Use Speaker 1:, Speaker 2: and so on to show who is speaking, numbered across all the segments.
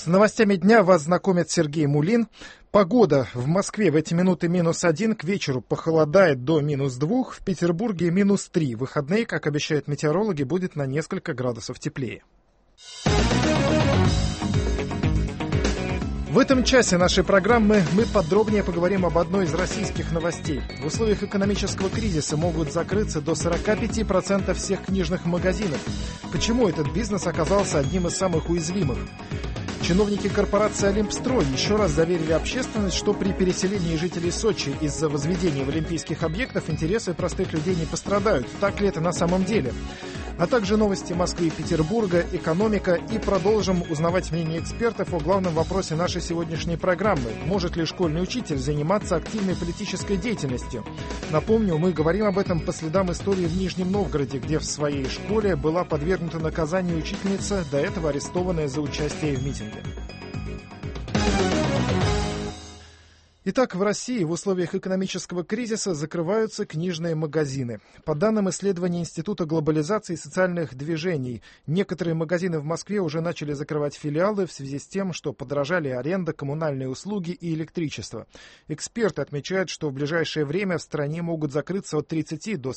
Speaker 1: С новостями дня вас знакомит Сергей Мулин. Погода в Москве в эти минуты -1, к вечеру похолодает до -2, в Петербурге -3. Выходные, как обещают метеорологи, будет на несколько градусов теплее. В этом часе нашей программы мы подробнее поговорим об одной из российских новостей. В условиях экономического кризиса могут закрыться до 45% всех книжных магазинов. Почему этот бизнес оказался одним из самых уязвимых? Чиновники корпорации «Олимпстрой» еще раз заверили общественность, что при переселении жителей Сочи из-за возведения в олимпийских объектов интересы простых людей не пострадают. Так ли это на самом деле? А также новости Москвы и Петербурга, экономика, и продолжим узнавать мнение экспертов о главном вопросе нашей сегодняшней программы. Может ли школьный учитель заниматься активной политической деятельностью? Напомню, мы говорим об этом по следам истории в Нижнем Новгороде, где в своей школе была подвергнута наказанию учительница, до этого арестованная за участие в митинге. Итак, в России в условиях экономического кризиса закрываются книжные магазины. По данным исследования Института глобализации и социальных движений, некоторые магазины в Москве уже начали закрывать филиалы в связи с тем, что подорожали аренда, коммунальные услуги и электричество. Эксперты отмечают, что в ближайшее время в стране могут закрыться от 30 до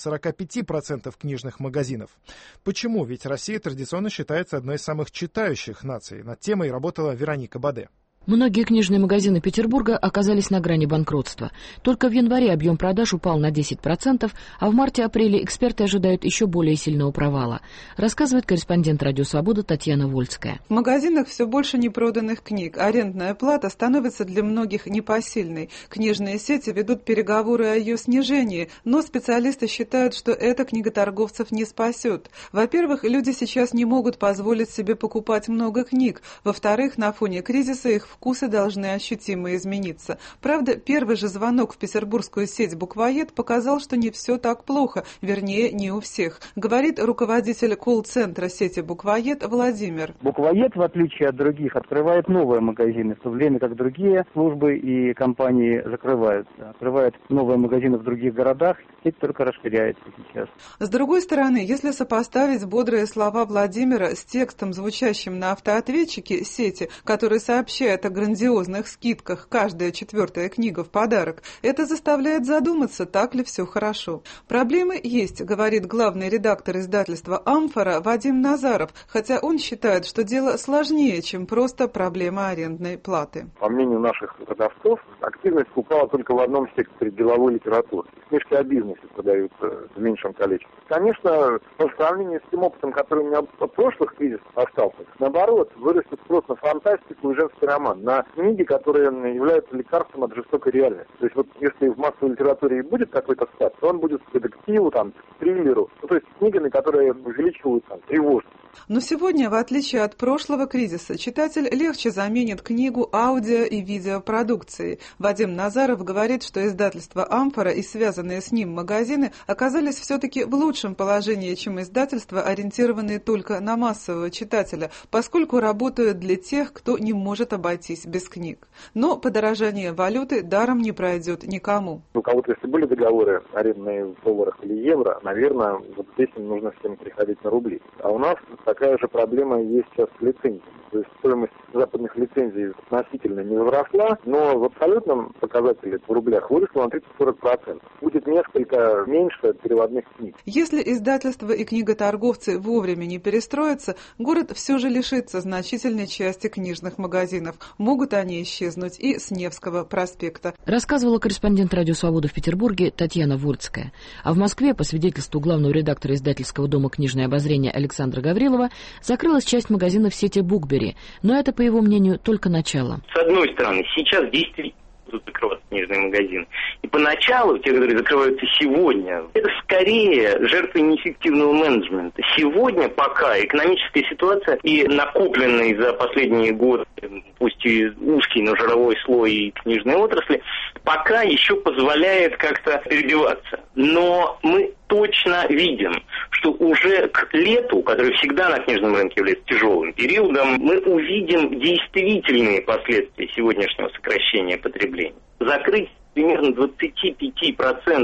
Speaker 1: 45% книжных магазинов. Почему? Ведь Россия традиционно считается одной из самых читающих наций. Над темой работала Вероника Баде.
Speaker 2: Многие книжные магазины Петербурга оказались на грани банкротства. Только в январе объем продаж упал на 10%, а в марте-апреле эксперты ожидают еще более сильного провала, рассказывает корреспондент «Радио Свобода» Татьяна Вольская.
Speaker 3: В магазинах все больше непроданных книг. Арендная плата становится для многих непосильной. Книжные сети ведут переговоры о ее снижении, но специалисты считают, что это книготорговцев не спасет. Во-первых, люди сейчас не могут позволить себе покупать много книг. Во-вторых, на фоне кризиса их вкусы должны ощутимо измениться. Правда, первый же звонок в петербургскую сеть «Буквоед» показал, что не все так плохо, вернее, не у всех, говорит руководитель колл-центра сети «Буквоед» Владимир.
Speaker 4: «Буквоед», в отличие от других, открывает новые магазины, в то время как другие службы и компании закрываются. Открывают новые магазины в других городах, сеть только расширяется сейчас.
Speaker 3: С другой стороны, если сопоставить бодрые слова Владимира с текстом, звучащим на автоответчике сети, который сообщает о грандиозных скидках, каждая 4-я книга в подарок, это заставляет задуматься, так ли все хорошо. Проблемы есть, говорит главный редактор издательства «Амфора» Вадим Назаров, хотя он считает, что дело сложнее, чем просто проблема арендной платы.
Speaker 5: По мнению наших продавцов, активность упала только в одном секторе деловой литературы. Книжки о бизнесе продаются в меньшем количестве. Конечно, по сравнению с тем опытом, который у меня от прошлых кризисов остался, наоборот, вырастет спрос на фантастику и женский роман, на книги, которые являются лекарством от жестокой реальности. То есть вот если в массовой литературе и будет какой-то спад, то он будет к детективу, триллеру, то есть книгами, которые увеличивают тревожность.
Speaker 3: Но сегодня, в отличие от прошлого кризиса, читатель легче заменит книгу аудио и видеопродукцией. Вадим Назаров говорит, что издательство «Амфора» и связанные с ним магазины оказались все-таки в лучшем положении, чем издательства, ориентированные только на массового читателя, поскольку работают для тех, кто не может обойтись без книг. Но подорожание валюты даром не пройдет никому.
Speaker 5: У кого-то, если были договоры арендные в долларах или евро, наверное, вот здесь нужно всем переходить на рубли. А у нас такая же проблема есть сейчас с лицензиями. То есть стоимость западных лицензий относительно не возросла, но в абсолютном показателе в рублях выросла на 30-40%. Будет несколько меньше переводных книг.
Speaker 3: Если издательства и книготорговцы вовремя не перестроятся, город все же лишится значительной части книжных магазинов. Могут они исчезнуть и с Невского проспекта.
Speaker 2: Рассказывала корреспондент «Радио Свобода» в Петербурге Татьяна Вольская. А в Москве, по свидетельству главного редактора издательского дома «Книжное обозрение» Александра Гаврилова, закрылась часть магазинов сети «Букбери». Но это, по его мнению, только начало.
Speaker 6: С одной стороны, сейчас действительно будут закрываться книжные магазины. И поначалу, те, которые закрываются сегодня, это скорее жертвы неэффективного менеджмента. Сегодня пока экономическая ситуация и накопленный за последние годы, пусть и узкий, но жировой слой книжной отрасли, пока еще позволяет как-то перебиваться. Но мы точно видим, что уже к лету, который всегда на книжном рынке является тяжелым периодом, мы увидим действительные последствия сегодняшнего сокращения потребления. Закрыть примерно 25%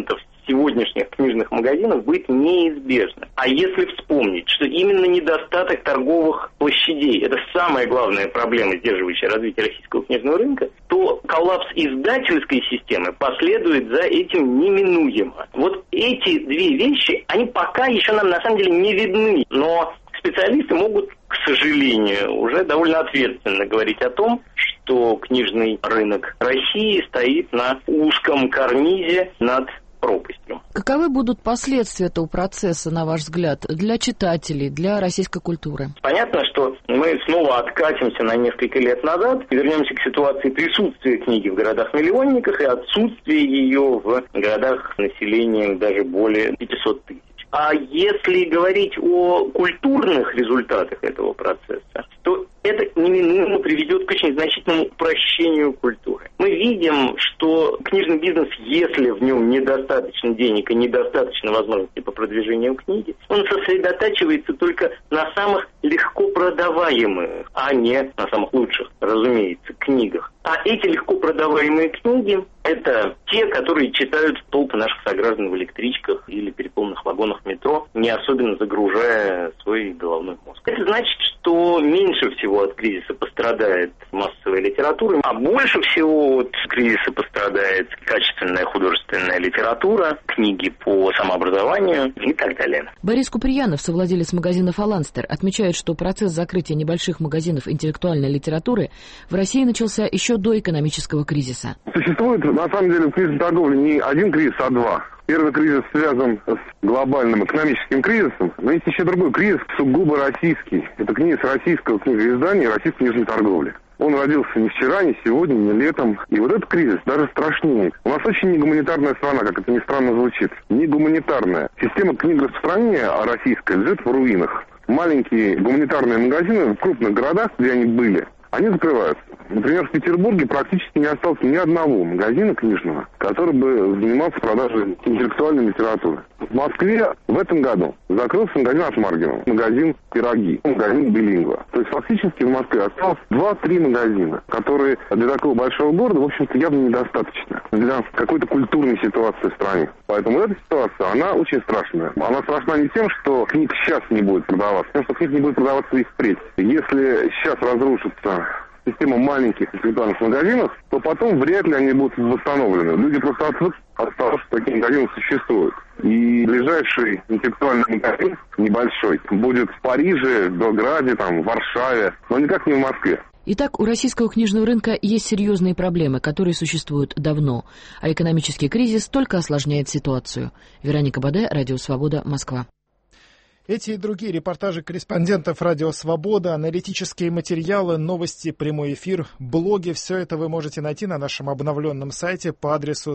Speaker 6: сегодняшних книжных магазинов будет неизбежно. А если вспомнить, что именно недостаток торговых площадей – это самая главная проблема, сдерживающая развитие российского книжного рынка, то коллапс издательской системы последует за этим неминуемо. Вот эти две вещи, они пока еще нам на самом деле не видны, но специалисты могут, к сожалению, уже довольно ответственно говорить о том, что книжный рынок России стоит на узком карнизе над пропастью.
Speaker 2: Каковы будут последствия этого процесса, на ваш взгляд, для читателей, для российской культуры?
Speaker 6: Понятно, что мы снова откатимся на несколько лет назад, вернемся к ситуации присутствия книги в городах-миллионниках и отсутствия ее в городах с населением даже более 500 тысяч. А если говорить о культурных результатах этого процесса, то это неминуемо приведет к очень значительному упрощению культуры. Мы видим, что книжный бизнес, если в нем недостаточно денег и недостаточно возможностей по продвижению книги, он сосредотачивается только на самых легко продаваемых, а не на самых лучших, разумеется, книгах. А эти легко продаваемые книги – это те, которые читают толпы наших сограждан в электричках или переполненных вагонах метро, не особенно загружая свой головной мозг. Это значит, что меньше всего от кризиса пострадает массовая литература, а больше всего от кризиса пострадает качественная художественная литература, книги по самообразованию и так далее.
Speaker 2: Борис Куприянов, совладелец магазина «Фаланстер», отмечает, что процесс закрытия небольших магазинов интеллектуальной литературы в России начался еще до экономического кризиса.
Speaker 7: Существует, на самом деле, в кризисной торговле не один кризис, а два. Первый кризис связан с глобальным экономическим кризисом, но есть еще другой кризис, сугубо российский. Это кризис российского книгоиздания и российской книжной торговли. Он родился не вчера, не сегодня, не летом. И вот этот кризис даже страшнее. У нас очень негуманитарная страна, как это ни странно звучит. Негуманитарная. Система книгораспространения российская лежит в руинах. Маленькие гуманитарные магазины в крупных городах, где они были, они закрываются. Например, в Петербурге практически не осталось ни одного магазина книжного, который бы занимался продажей интеллектуальной литературы. В Москве в этом году закрылся магазин от Маргина, магазин «Пироги», магазин «Билингва». То есть фактически в Москве осталось 2-3 магазина, которые для такого большого города, в общем-то, явно недостаточно для какой-то культурной ситуации в стране. Поэтому эта ситуация, она очень страшная. Она страшна не тем, что книг сейчас не будет продаваться, а тем, что книг не будет продаваться и впредь. Если сейчас разрушится система маленьких интеллектуальных магазинов, то потом вряд ли они будут восстановлены. Люди просто отвыкли от того, что такие магазины существуют. И ближайший интеллектуальный магазин, небольшой, будет в Париже, в Белграде, там, в Варшаве, но никак не в Москве.
Speaker 2: Итак, у российского книжного рынка есть серьезные проблемы, которые существуют давно, а экономический кризис только осложняет ситуацию. Вероника Баде, Радио Свобода, Москва.
Speaker 1: Эти и другие репортажи корреспондентов «Радио Свобода», аналитические материалы, новости, прямой эфир, блоги – все это вы можете найти на нашем обновленном сайте по адресу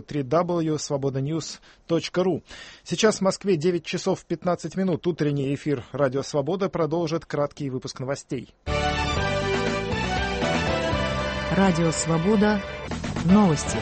Speaker 1: www.svobodanews.ru. Сейчас в Москве 9 часов 15 минут. Утренний эфир «Радио Свобода» продолжит краткий выпуск новостей.
Speaker 2: Радио Свобода. Новости.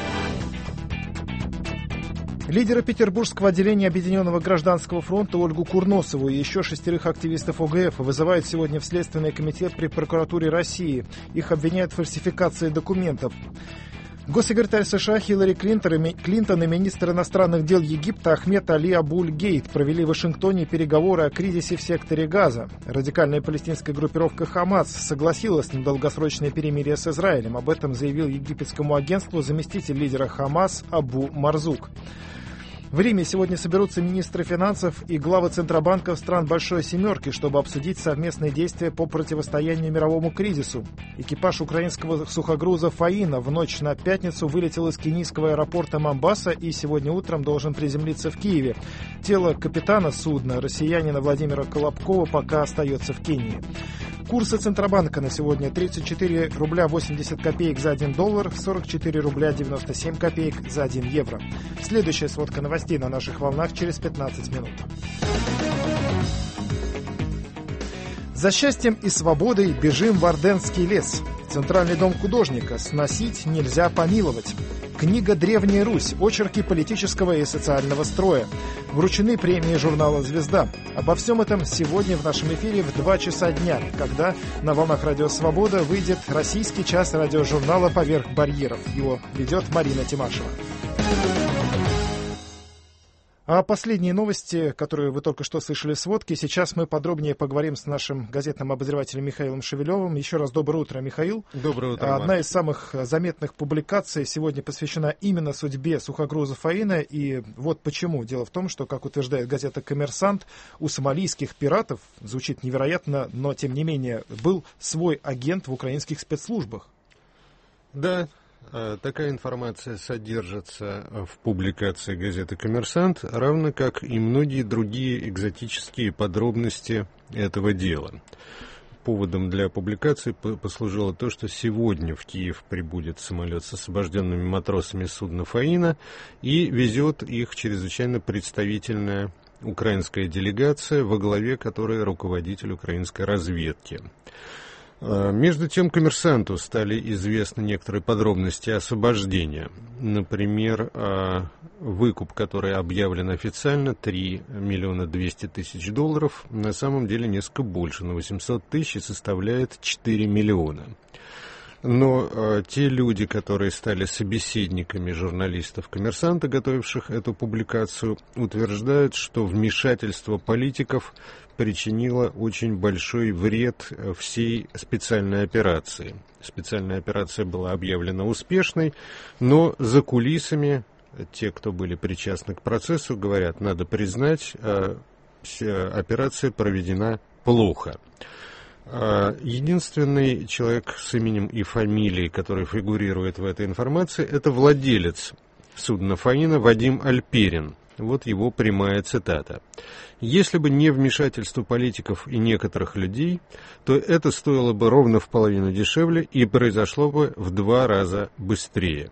Speaker 1: Лидера Петербургского отделения Объединенного гражданского фронта Ольгу Курносову и еще 6 активистов ОГФ вызывают сегодня в Следственный комитет при прокуратуре России. Их обвиняют в фальсификации документов. Госсекретарь США Хиллари Клинтон и министр иностранных дел Египта Ахмед Али Абуль-Гейт провели в Вашингтоне переговоры о кризисе в секторе Газа. Радикальная палестинская группировка «Хамас» согласилась на долгосрочное перемирие с Израилем. Об этом заявил египетскому агентству заместитель лидера «Хамас» Абу Марзук. В Риме сегодня соберутся министры финансов и главы центробанков стран Большой Семерки, чтобы обсудить совместные действия по противостоянию мировому кризису. Экипаж украинского сухогруза «Фаина» в ночь на пятницу вылетел из кенийского аэропорта Момбаса и сегодня утром должен приземлиться в Киеве. Тело капитана судна, россиянина Владимира Колобкова, пока остается в Кении. Курсы Центробанка на сегодня: 34 рубля 80 копеек за $1, 44 рубля 97 копеек за 1 евро. Следующая сводка новостей на наших волнах через 15 минут. За счастьем и свободой бежим в Орденский лес. Центральный дом художника. Сносить нельзя помиловать. Книга «Древняя Русь. Очерки политического и социального строя». Вручены премии журнала «Звезда». Обо всем этом сегодня в нашем эфире в 2 часа дня, когда на волнах «Радио Свобода» выйдет российский час радиожурнала «Поверх барьеров». Его ведет Марина Тимашева. А последние новости, которые вы только что слышали в сводке, сейчас мы подробнее поговорим с нашим газетным обозревателем Михаилом Шевелевым. Еще раз доброе утро, Михаил.
Speaker 8: Доброе утро,
Speaker 1: Одна из самых заметных публикаций сегодня посвящена именно судьбе сухогруза «Фаина». И вот почему. Дело в том, что, как утверждает газета «Коммерсант», у сомалийских пиратов, звучит невероятно, но тем не менее, был свой агент в украинских спецслужбах.
Speaker 8: Да. Такая информация содержится в публикации газеты «Коммерсант», равно как и многие другие экзотические подробности этого дела. Поводом для публикации послужило то, что сегодня в Киев прибудет самолет с освобожденными матросами судна «Фаина» и везет их чрезвычайно представительная украинская делегация, во главе которой руководитель украинской разведки. Между тем, «Коммерсанту» стали известны некоторые подробности освобождения. Например, выкуп, который объявлен официально, $3 200 000, на самом деле несколько больше, на 800 тысяч, и составляет 4 миллиона. Но те люди, которые стали собеседниками журналистов «Коммерсанта», готовивших эту публикацию, утверждают, что вмешательство политиков причинило очень большой вред всей специальной операции. Специальная операция была объявлена успешной, но за кулисами те, кто были причастны к процессу, говорят, надо признать, операция проведена плохо. Единственный человек с именем и фамилией, который фигурирует в этой информации, это владелец судна «Фаина» Вадим Альперин. Вот его прямая цитата. «Если бы не вмешательство политиков и некоторых людей, то это стоило бы ровно в половину дешевле и произошло бы в 2 раза быстрее».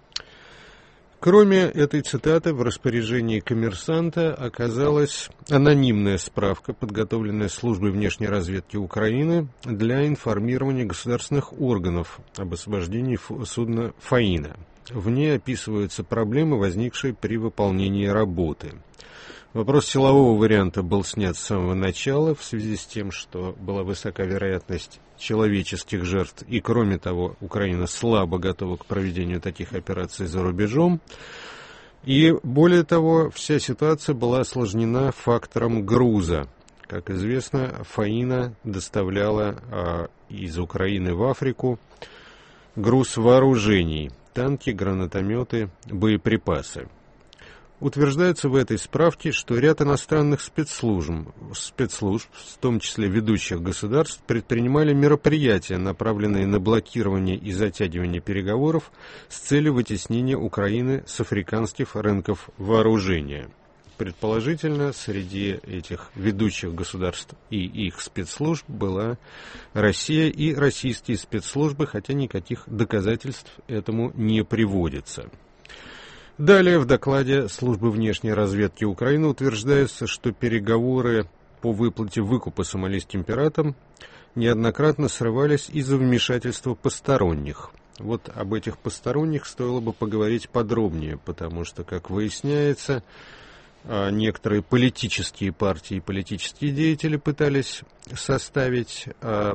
Speaker 8: Кроме этой цитаты, в распоряжении «Коммерсанта» оказалась анонимная справка, подготовленная службой внешней разведки Украины для информирования государственных органов об освобождении судна «Фаина». В ней описываются проблемы, возникшие при выполнении работы. Вопрос силового варианта был снят с самого начала в связи с тем, что была высока вероятность человеческих жертв, и, кроме того, Украина слабо готова к проведению таких операций за рубежом. И, более того, вся ситуация была осложнена фактором груза. Как известно, «Фаина» доставляла из Украины в Африку груз вооружений, танки, гранатометы, боеприпасы. Утверждается в этой справке, что ряд иностранных спецслужб, в том числе ведущих государств, предпринимали мероприятия, направленные на блокирование и затягивание переговоров с целью вытеснения Украины с африканских рынков вооружения. Предположительно, среди этих ведущих государств и их спецслужб была Россия и российские спецслужбы, хотя никаких доказательств этому не приводится. Далее в докладе службы внешней разведки Украины утверждается, что переговоры по выплате выкупа сомалийским пиратам неоднократно срывались из-за вмешательства посторонних. Вот об этих посторонних стоило бы поговорить подробнее, потому что, как выясняется, некоторые политические партии и политические деятели пытались составить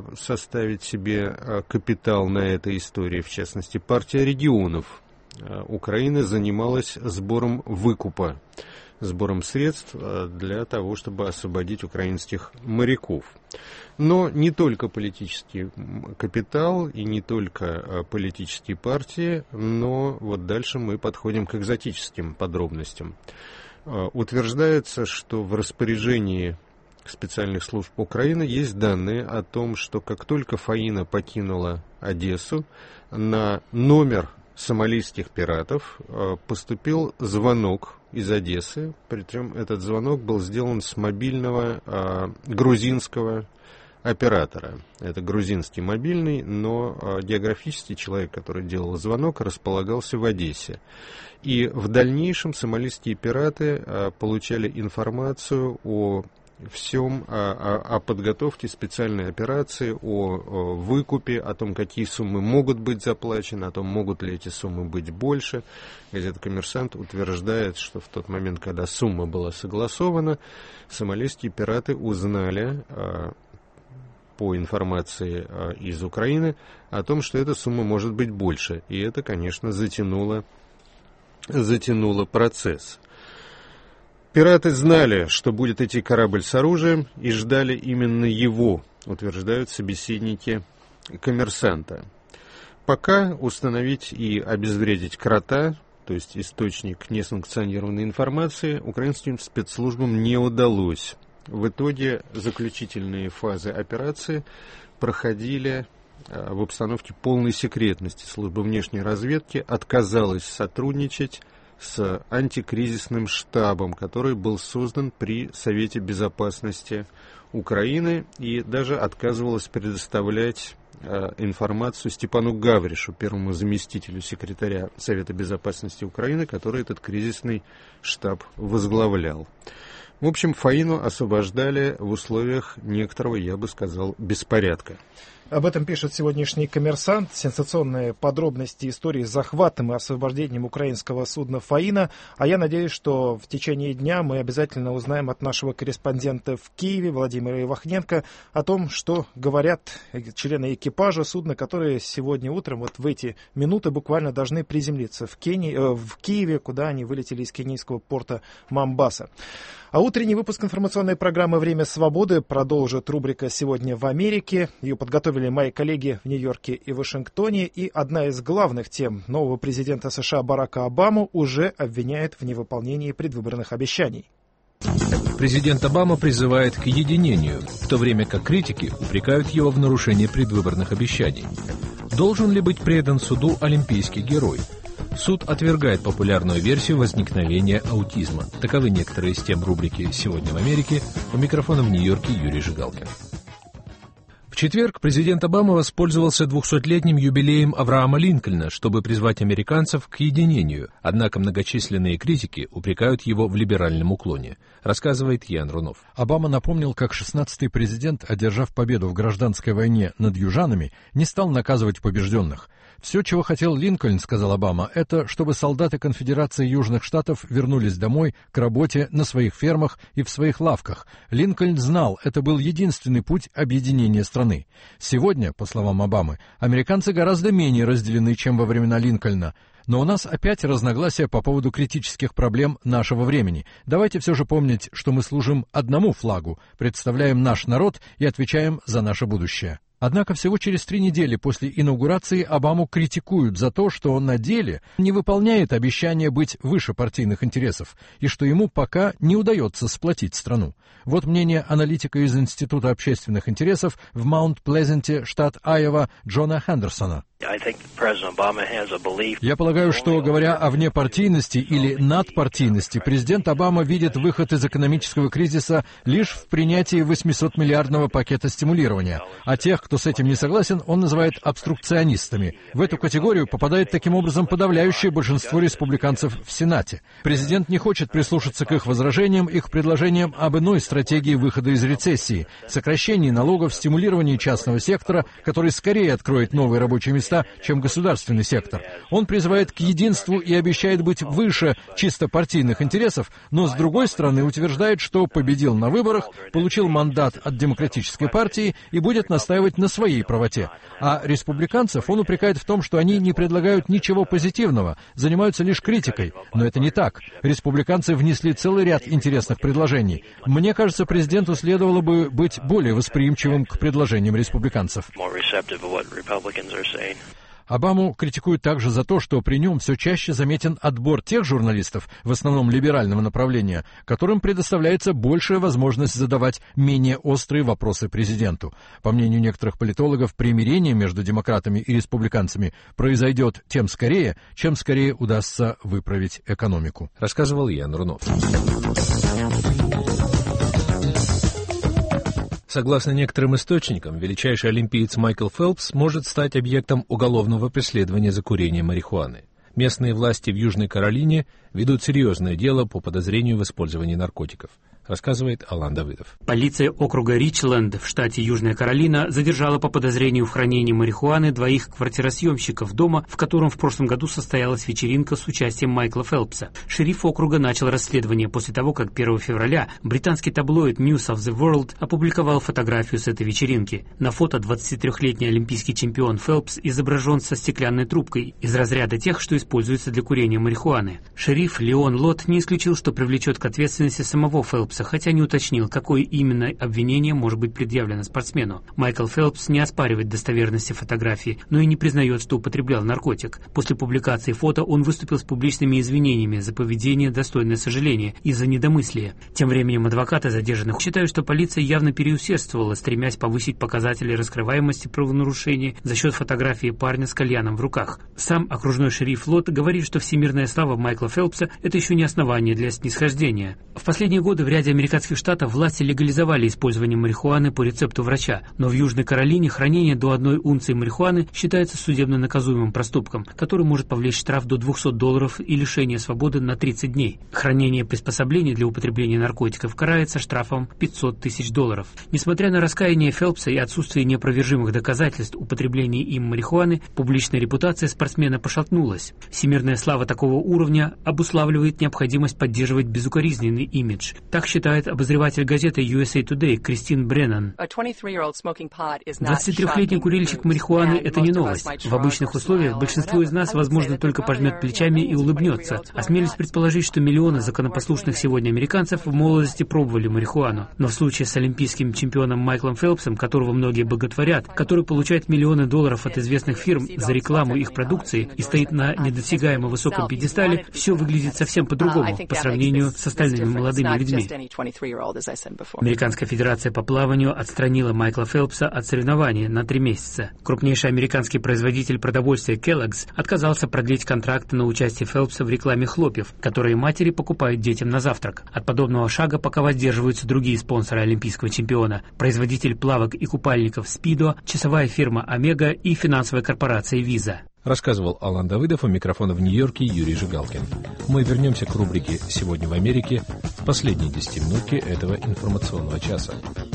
Speaker 8: себе капитал на этой истории. В частности, партия регионов Украины занималась сбором выкупа, сбором средств для того, чтобы освободить украинских моряков. Но не только политический капитал и не только политические партии, но вот дальше мы подходим к экзотическим подробностям. Утверждается, что в распоряжении специальных служб Украины есть данные о том, что как только «Фаина» покинула Одессу, на номер сомалийских пиратов поступил звонок из Одессы, причем этот звонок был сделан с мобильного грузинского оператора. Это грузинский мобильный, но географически человек, который делал звонок, располагался в Одессе. И в дальнейшем сомалийские пираты получали информацию о всем, о подготовке специальной операции, о выкупе, о том, какие суммы могут быть заплачены, о том, могут ли эти суммы быть больше. Газета «Коммерсант» утверждает, что в тот момент, когда сумма была согласована, сомалийские пираты узнали по информации из Украины о том, что эта сумма может быть больше. И это, конечно, затянуло процесс. Пираты знали, что будет идти корабль с оружием, и ждали именно его, утверждают собеседники «Коммерсанта». Пока установить и обезвредить крота, то есть источник несанкционированной информации, украинским спецслужбам не удалось. В итоге заключительные фазы операции проходили в обстановке полной секретности. Служба внешней разведки отказалась сотрудничать с антикризисным штабом, который был создан при Совете Безопасности Украины, и даже отказывалась предоставлять информацию Степану Гавришу, первому заместителю секретаря Совета Безопасности Украины, который этот кризисный штаб возглавлял. В общем, Фаину освобождали в условиях некоторого, я бы сказал, беспорядка.
Speaker 1: Об этом пишет сегодняшний «Коммерсант». Сенсационные подробности истории с захватом и освобождением украинского судна «Фаина». А я надеюсь, что в течение дня мы обязательно узнаем от нашего корреспондента в Киеве Владимира Ивахненко о том, что говорят члены экипажа судна, которые сегодня утром, вот в эти минуты буквально должны приземлиться в Киеве, куда они вылетели из кенийского порта Момбаса. А утренний выпуск информационной программы «Время свободы» продолжит рубрика «Сегодня в Америке». Ее подготовили мои коллеги в Нью-Йорке и Вашингтоне. И одна из главных тем: нового президента США Барака Обаму уже обвиняют в невыполнении предвыборных обещаний.
Speaker 9: Президент Обама призывает к единению, в то время как критики упрекают его в нарушении предвыборных обещаний. Должен ли быть предан суду олимпийский герой? Суд отвергает популярную версию возникновения аутизма. Таковы некоторые из тем рубрики «Сегодня в Америке». У микрофона в Нью-Йорке Юрий Жигалкин. В четверг президент Обама воспользовался 200-летним юбилеем Авраама Линкольна, чтобы призвать американцев к единению. Однако многочисленные критики упрекают его в либеральном уклоне, рассказывает Ян Рунов.
Speaker 10: Обама напомнил, как 16-й президент, одержав победу в гражданской войне над южанами, не стал наказывать побежденных. «Все, чего хотел Линкольн, — сказал Обама, — это чтобы солдаты Конфедерации Южных Штатов вернулись домой к работе на своих фермах и в своих лавках. Линкольн знал, это был единственный путь объединения страны. Сегодня, по словам Обамы, американцы гораздо менее разделены, чем во времена Линкольна. Но у нас опять разногласия по поводу критических проблем нашего времени. Давайте все же помнить, что мы служим одному флагу, представляем наш народ и отвечаем за наше будущее». Однако всего через 3 недели после инаугурации Обаму критикуют за то, что он на деле не выполняет обещания быть выше партийных интересов и что ему пока не удается сплотить страну. Вот мнение аналитика из Института общественных интересов в Маунт-Плезенте, штат Айова, Джона Хендерсона. Я полагаю, что, говоря о внепартийности или надпартийности, президент Обама видит выход из экономического кризиса лишь в принятии 800-миллиардного пакета стимулирования, а тех, кто с этим не согласен, он называет обструкционистами. В эту категорию попадает таким образом подавляющее большинство республиканцев в Сенате. Президент не хочет прислушаться к их возражениям, их предложениям об иной стратегии выхода из рецессии, сокращении налогов, стимулировании частного сектора, который скорее откроет новые рабочие места, чем государственный сектор. Он призывает к единству и обещает быть выше чисто партийных интересов, но с другой стороны утверждает, что победил на выборах, получил мандат от Демократической партии и будет настаивать на своей правоте. А республиканцев он упрекает в том, что они не предлагают ничего позитивного, занимаются лишь критикой. Но это не так. Республиканцы внесли целый ряд интересных предложений. Мне кажется, президенту следовало бы быть более восприимчивым к предложениям республиканцев. Обаму критикуют также за то, что при нем все чаще заметен отбор тех журналистов, в основном либерального направления, которым предоставляется большая возможность задавать менее острые вопросы президенту. По мнению некоторых политологов, примирение между демократами и республиканцами произойдет тем скорее, чем скорее удастся выправить экономику.
Speaker 9: Рассказывал Ян Рунов. Согласно некоторым источникам, величайший олимпиец Майкл Фелпс может стать объектом уголовного преследования за курение марихуаны. Местные власти в Южной Каролине ведут серьезное дело по подозрению в использовании наркотиков. рассказывает Алан Давыдов.
Speaker 11: Полиция округа Ричленд в штате Южная Каролина задержала по подозрению в хранении марихуаны двоих квартиросъемщиков дома, в котором в прошлом году состоялась вечеринка с участием Майкла Фелпса. Шериф округа начал расследование после того, как 1 февраля британский таблоид News of the World опубликовал фотографию с этой вечеринки. На фото 23-летний олимпийский чемпион Фелпс изображен со стеклянной трубкой из разряда тех, что используются для курения марихуаны. Шериф Леон Лот не исключил, что привлечет к ответственности самого Фелпса, хотя не уточнил, какое именно обвинение может быть предъявлено спортсмену. Майкл Фелпс не оспаривает достоверности фотографии, но и не признает, что употреблял наркотик. После публикации фото он выступил с публичными извинениями за поведение, достойное сожаления, из-за недомыслия. Тем временем адвокаты задержанных считают, что полиция явно переусердствовала, стремясь повысить показатели раскрываемости правонарушений за счет фотографии парня с кальяном в руках. Сам окружной шериф Лот говорит, что всемирная слава Майкла Фелпса – это еще не основание для снисхождения. В последние годы в ряде американских штатов власти легализовали использование марихуаны по рецепту врача, но в Южной Каролине хранение до 1 унции марихуаны считается судебно наказуемым проступком, который может повлечь штраф до $200 и лишение свободы на 30 дней. Хранение приспособлений для употребления наркотиков карается штрафом $500 тысяч. Несмотря на раскаяние Фелпса и отсутствие неопровержимых доказательств употребления им марихуаны, публичная репутация спортсмена пошатнулась. Всемирная слава такого уровня обуславливает необходимость поддерживать безукоризненный имидж. Так считает обозреватель газеты USA Today Кристин Бреннан. 23-летний курильщик марихуаны – это не новость. В обычных условиях большинство из нас, возможно, только пожмет плечами и улыбнется. Осмелюсь предположить, что миллионы законопослушных сегодня американцев в молодости пробовали марихуану. Но в случае с олимпийским чемпионом Майклом Фелпсом, которого многие боготворят, который получает миллионы долларов от известных фирм за рекламу их продукции и стоит на недосягаемо высоком пьедестале, все выглядит совсем по-другому по сравнению с остальными молодыми людьми. Американская федерация по плаванию отстранила Майкла Фелпса от соревнований на 3 месяца. Крупнейший американский производитель продовольствия Kellogg's отказался продлить контракт на участие Фелпса в рекламе хлопьев, которые матери покупают детям на завтрак. От подобного шага пока воздерживаются другие спонсоры олимпийского чемпиона: производитель плавок и купальников Speedo, часовая фирма Омега и финансовая корпорация Visa.
Speaker 9: Рассказывал Алан Давыдов, у микрофона в Нью-Йорке Юрий Жигалкин. Мы вернемся к рубрике «Сегодня в Америке» в последней 10-минутке этого информационного часа.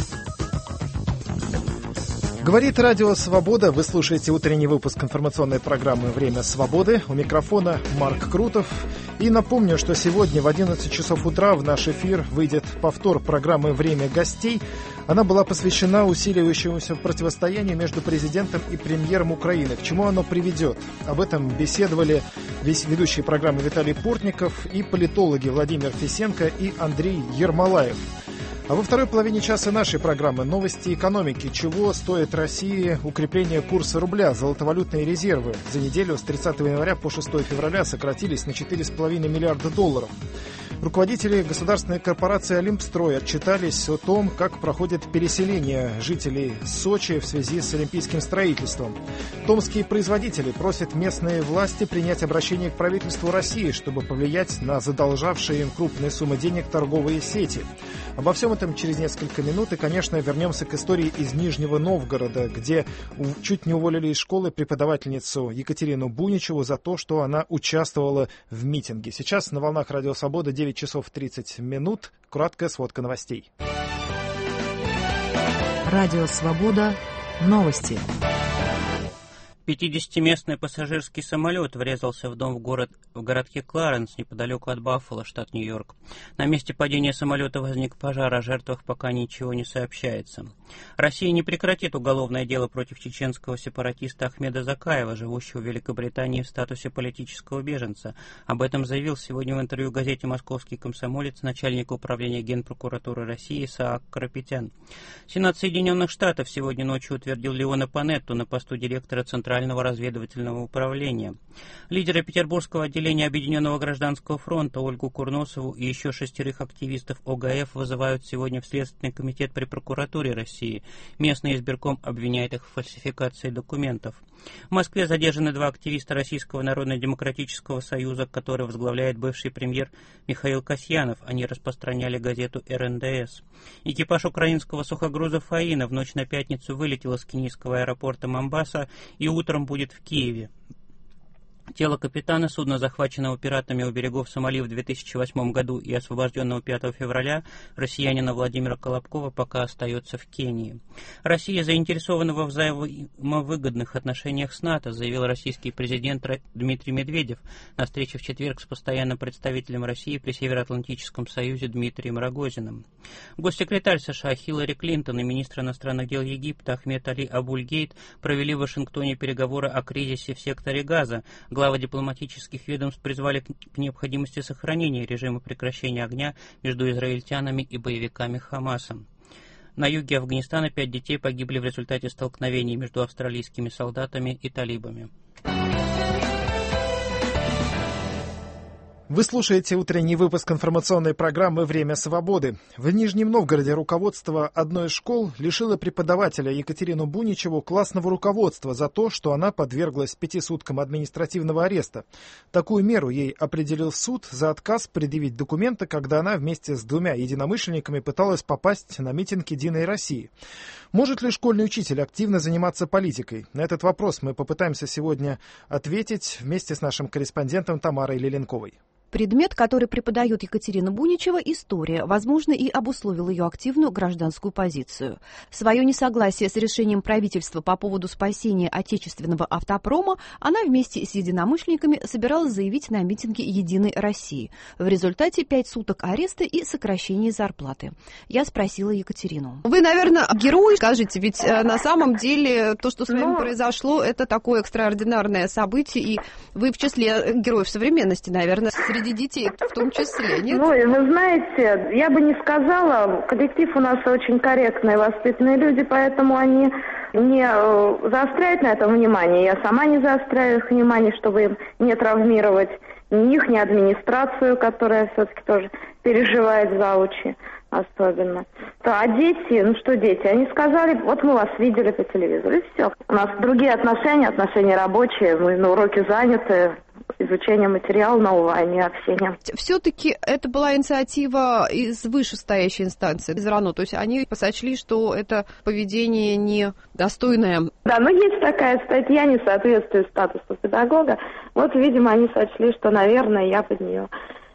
Speaker 1: Говорит Радио Свобода. Вы слушаете утренний выпуск информационной программы «Время свободы». У микрофона Марк Крутов. И напомню, что сегодня в 11 часов утра в наш эфир выйдет повтор программы «Время гостей». Она была посвящена усиливающемуся противостоянию между президентом и премьером Украины. К чему оно приведет? Об этом беседовали ведущие программы Виталий Портников и политологи Владимир Фисенко и Андрей Ермолаев. А во второй половине часа нашей программы новости экономики. Чего стоит России укрепление курса рубля? Золотовалютные резервы за неделю с 30 января по 6 февраля сократились на $4,5 миллиарда. Руководители государственной корпорации «Олимпстрой» отчитались о том, как проходит переселение жителей Сочи в связи с олимпийским строительством. Томские производители просят местные власти принять обращение к правительству России, чтобы повлиять на задолжавшие им крупные суммы денег торговые сети. Обо всем этом через несколько минут. И, конечно, вернемся к истории из Нижнего Новгорода, где чуть не уволили из школы преподавательницу Екатерину Буничеву за то, что она участвовала в митинге. Сейчас на волнах Радио Свобода 9 часов 30 минут. Краткая сводка новостей.
Speaker 2: Радио Свобода. Новости.
Speaker 12: 50-местный пассажирский самолет врезался в дом в городке Кларенс, неподалеку от Баффало, штат Нью-Йорк. На месте падения самолета возник пожар, о жертвах пока ничего не сообщается. Россия не прекратит уголовное дело против чеченского сепаратиста Ахмеда Закаева, живущего в Великобритании в статусе политического беженца. Об этом заявил сегодня в интервью газете «Московский комсомолец» начальник управления Генпрокуратуры России Исаак Карапетян. Сенат Соединенных Штатов сегодня ночью утвердил Леона Панетту на посту директора Центрального разведывательного управления. Лидеры Петербургского отделения Объединенного гражданского фронта Ольгу Курносову и еще 6 активистов ОГФ вызывают сегодня в Следственный комитет при прокуратуре России. Местный избирком обвиняет их в фальсификации документов. В Москве задержаны 2 активиста Российского Народно-демократического союза, который возглавляет бывший премьер Михаил Касьянов. Они распространяли газету РНДС. Экипаж украинского сухогруза «Фаина» в ночь на пятницу вылетел из кенийского аэропорта Момбаса и утром будет в Киеве. Тело капитана судна, захваченного пиратами у берегов Сомали в 2008 году и освобожденного 5 февраля, россиянина Владимира Колобкова, пока остается в Кении. Россия заинтересована во взаимовыгодных отношениях с НАТО, заявил российский президент Дмитрий Медведев на встрече в четверг с постоянным представителем России при Североатлантическом союзе Дмитрием Рогозиным. Госсекретарь США Хиллари Клинтон и министр иностранных дел Египта Ахмед Али Абуль-Гейт провели в Вашингтоне переговоры о кризисе в секторе Газа. Главы дипломатических ведомств призвали к необходимости сохранения режима прекращения огня между израильтянами и боевиками Хамаса. На юге Афганистана 5 детей погибли в результате столкновений между австралийскими солдатами и талибами.
Speaker 1: Вы слушаете утренний выпуск информационной программы «Время свободы». В Нижнем Новгороде руководство одной из школ лишило преподавателя Екатерину Буничеву классного руководства за то, что она подверглась 5 суткам административного ареста. Такую меру ей определил суд за отказ предъявить документы, когда она вместе с 2 единомышленниками пыталась попасть на митинг «Единой России». Может ли школьный учитель активно заниматься политикой? На этот вопрос мы попытаемся сегодня ответить вместе с нашим корреспондентом Тамарой Леленковой.
Speaker 13: Предмет, который преподает Екатерина Буничева, история, возможно, и обусловил ее активную гражданскую позицию. Свое несогласие с решением правительства по поводу спасения отечественного автопрома она вместе с единомышленниками собиралась заявить на митинге «Единой России». В результате 5 суток ареста и сокращение зарплаты. Я спросила Екатерину. Вы, наверное, герой, скажите, ведь на самом деле то, что с вами произошло, это такое экстраординарное событие, и вы в числе героев современности, наверное, среди детей в том числе, нет?
Speaker 14: Вы знаете, я бы не сказала. Коллектив у нас очень корректные, воспитанные люди, поэтому они не заостряют на этом внимание. Я сама не заостряю их внимание, чтобы им не травмировать ни их, ни администрацию, которая все-таки тоже переживает заучи особенно. А дети, что дети? Они сказали, вот мы вас видели по телевизору, и все. У нас другие отношения рабочие, мы на уроке заняты, изучение материала нового, а не общением.
Speaker 13: Все-таки это была инициатива из вышестоящей инстанции, из РАНО, то есть они сочли, что это поведение недостойное.
Speaker 14: Да, но есть такая статья, не соответствует статусу педагога. Вот, видимо, они сочли, что, наверное, я под нее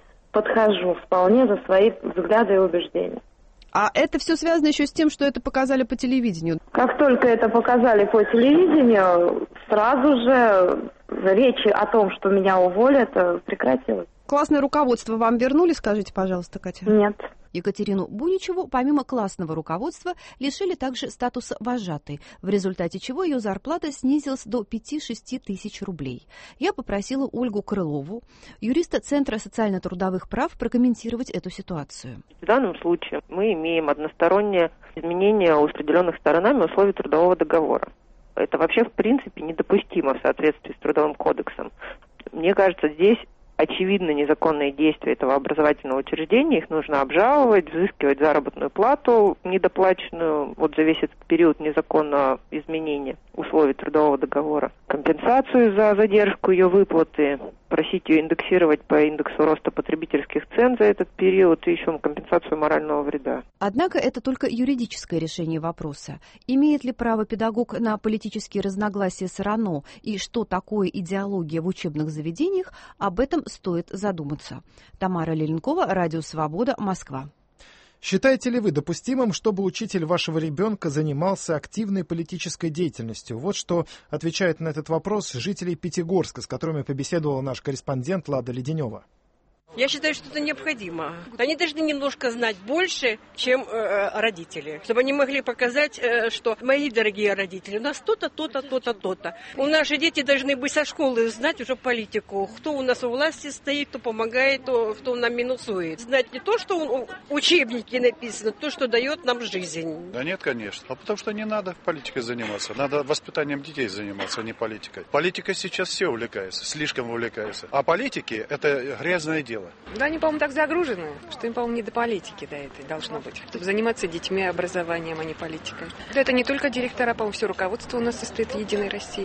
Speaker 14: подхожу вполне за свои взгляды и убеждения.
Speaker 13: А это все связано еще с тем, что это показали по телевидению?
Speaker 14: Как только это показали по телевидению, сразу же речи о том, что меня уволят, прекратилась.
Speaker 13: Классное руководство вам вернули, скажите, пожалуйста, Катя?
Speaker 14: Нет.
Speaker 13: Екатерину Буничеву, помимо классного руководства, лишили также статуса вожатой, в результате чего ее зарплата снизилась до 5-6 тысяч рублей. Я попросила Ольгу Крылову, юриста Центра социально-трудовых прав, прокомментировать эту ситуацию.
Speaker 15: В данном случае мы имеем одностороннее изменение у определенных сторонами условий трудового договора. Это вообще в принципе недопустимо в соответствии с Трудовым кодексом. Мне кажется, здесь очевидно незаконные действия этого образовательного учреждения, их нужно обжаловать, взыскивать заработную плату недоплаченную вот за весь этот период незаконного изменения условий трудового договора, компенсацию за задержку ее выплаты, просить ее индексировать по индексу роста потребительских цен за этот период и еще компенсацию морального вреда.
Speaker 13: Однако это только юридическое решение вопроса. Имеет ли право педагог на политические разногласия с РАНО и что такое идеология в учебных заведениях, об этом стоит задуматься. Тамара Леленкова, Радио Свобода, Москва.
Speaker 1: Считаете ли вы допустимым, чтобы учитель вашего ребенка занимался активной политической деятельностью? Вот что отвечает на этот вопрос жителей Пятигорска, с которыми побеседовала наш корреспондент Лада Леденева.
Speaker 16: Я считаю, что это необходимо. Они должны немножко знать больше, чем родители. Чтобы они могли показать, что мои дорогие родители, у нас то-то, то-то, то-то, то-то. У нас же дети должны быть со школы знать уже политику. Кто у нас у власти стоит, кто помогает, кто нам минусует. Знать не то, что в учебнике написано, то, что дает нам жизнь.
Speaker 17: Да нет, конечно. А потому что не надо политикой заниматься. Надо воспитанием детей заниматься, а не политикой. Политикой сейчас все увлекаются, слишком увлекаются. А политики – это грязное дело.
Speaker 18: Да, они, по-моему, так загружены, что им, по-моему, не до политики до этой должно быть. Чтобы заниматься детьми, образованием, а не политикой. Да это не только директора, по-моему, все руководство у нас состоит в «Единой России».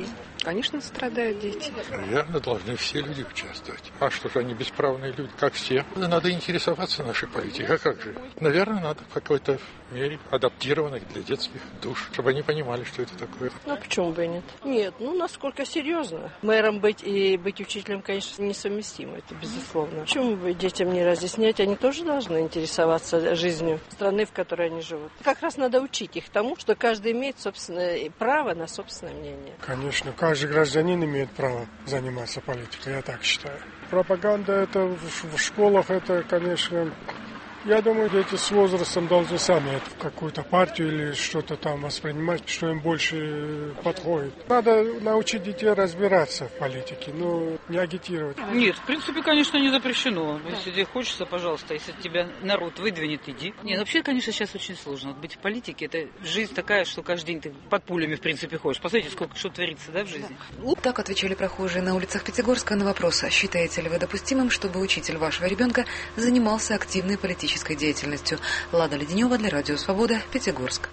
Speaker 18: Конечно, страдают дети.
Speaker 19: Наверное, должны все люди участвовать. А что же они бесправные люди, как все? Надо интересоваться нашей политикой. А как же? Наверное, надо в какой-то мере адаптированных для детских душ, чтобы они понимали, что это такое.
Speaker 20: Ну, почему бы и нет? Нет, насколько серьезно. Мэром быть и быть учителем, конечно, несовместимо, это безусловно. Почему бы детям не разъяснять? Они тоже должны интересоваться жизнью страны, в которой они живут. Как раз надо учить их тому, что каждый имеет собственное право на собственное мнение.
Speaker 21: Конечно, каждый гражданин имеет право заниматься политикой, я так считаю. Пропаганда это в школах, это, конечно... Я думаю, дети с возрастом должны сами какую-то партию или что-то там воспринимать, что им больше подходит. Надо научить детей разбираться в политике, но не агитировать.
Speaker 22: Нет, в принципе, конечно, не запрещено. Если тебе хочется, пожалуйста, если тебя народ выдвинет, иди. Нет, вообще, конечно, сейчас очень сложно. Быть в политике, это жизнь такая, что каждый день ты под пулями, в принципе, ходишь. Посмотрите, сколько что творится, да, в жизни.
Speaker 23: Так отвечали прохожие на улицах Пятигорска на вопрос, считаете ли вы допустимым, чтобы учитель вашего ребенка занимался активной политической деятельностью. Лада Леденева для Радио Свобода, Пятигорск.